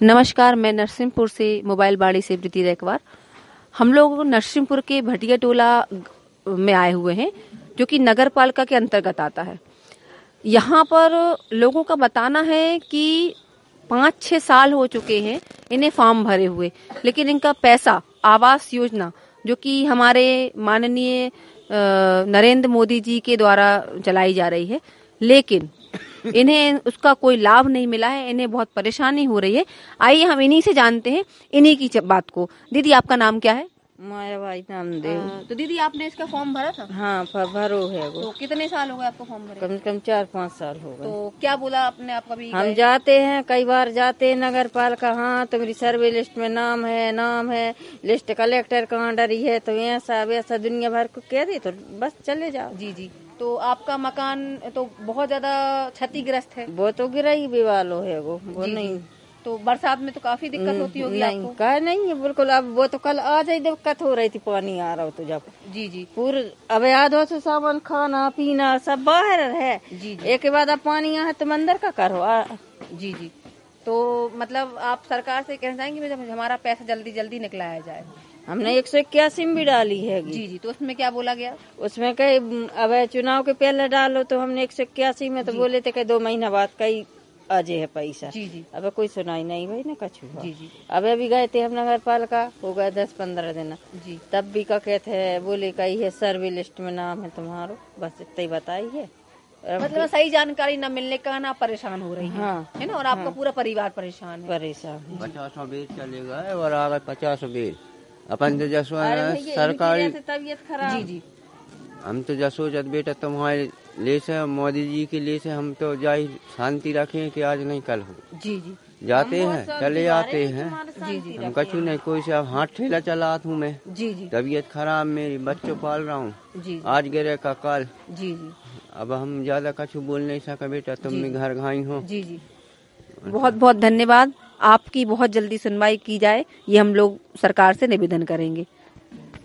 नमस्कार, मैं नरसिंहपुर से मोबाइल बाड़ी से प्रीति रेकवार। हम लोग नरसिंहपुर के भटिया टोला में आए हुए हैं, जो कि नगर पालिका के अंतर्गत आता है। यहाँ पर लोगों का बताना है कि 5-6 साल हो चुके हैं इन्हें फॉर्म भरे हुए, लेकिन इनका पैसा आवास योजना जो कि हमारे माननीय नरेंद्र मोदी जी के द्वारा चलाई जा रही है, लेकिन इन्हें उसका कोई लाभ नहीं मिला है। इन्हें बहुत परेशानी हो रही है। आइए हम इन्हीं से जानते हैं इन्हीं की बात को। दीदी, आपका नाम क्या है? माया भाई नामदेव। तो दीदी, आपने इसका फॉर्म भरा था? हाँ, भरो है वो। तो कितने साल हो गए आपको फॉर्म भरे? कम से कम 4-5 साल हो गए। तो क्या बोला आपने? आप कभी हम जाते हैं, कई बार जाते हैं नगर पालिका। हाँ, तुम्हारी सर्वे लिस्ट में नाम है, लिस्ट कलेक्टर का डरी है, तो ऐसा वैसा दुनिया भर को कह दी, तो बस चले जाओ। जी। तो आपका मकान तो बहुत ज्यादा क्षतिग्रस्त है। वो तो गिरा ही बेवालो है वो नहीं। तो बरसात में तो काफी दिक्कत होती होगी आपको? का नहीं है बिल्कुल। अब वो तो कल आज ही दिक्कत हो रही थी, पानी आ रहा हो तो जब जी पूरे अब याद हो तो सामान खाना पीना सब बाहर है। जी। एक के बाद अब पानी यहाँ तुम अंदर का करो। जी। तो मतलब आप सरकार से कहना चाहेंगे हमारा पैसा जल्दी जल्दी निकलाया जाए? हमने 181 में भी डाली है। जी। तो उसमें क्या बोला गया? उसमें कई अब चुनाव के पहले डालो, तो हमने 181 में तो बोले थे कि 2 महीना बाद कई आजे है पैसा। जी। अब कोई सुनाई नहीं भाई ना कछु। जी। अब अभी गए थे हम नगर पालिका, हो गए 10-15 दिन। जी। तब भी का कहते है, बोले कही है सर्वे लिस्ट में नाम है तुम्हारो, बस इतना ही बताई है। मतलब सही जानकारी न मिलने का ना परेशान हो रही है। हाँ, है ना? और आपका पूरा परिवार परेशान है। 50 बेर चले गए और आ गए 50 बेर। अपन तो जसो सरकारी तबीयत खराब। जी। हम तो जसो जब बेटा तुम्हारे लिए से, मोदी जी के लिए से हम तो जाहि शांति रखें कि आज नहीं कल हो। जी। जाते हैं, चले आते हैं। जी। हम कछु नहीं, कोई से अब हाथ ठेला चला हूँ मैं। जी। तबीयत खराब, मेरी बच्चों पाल रहा हूँ। जी। आज गिरे का कल। जी। अब हम ज्यादा कछु बोल नहीं सका बेटा, तुम भी घर घाई हो। जी। बहुत बहुत धन्यवाद। आपकी बहुत जल्दी सुनवाई की जाए, ये हम लोग सरकार से निवेदन करेंगे।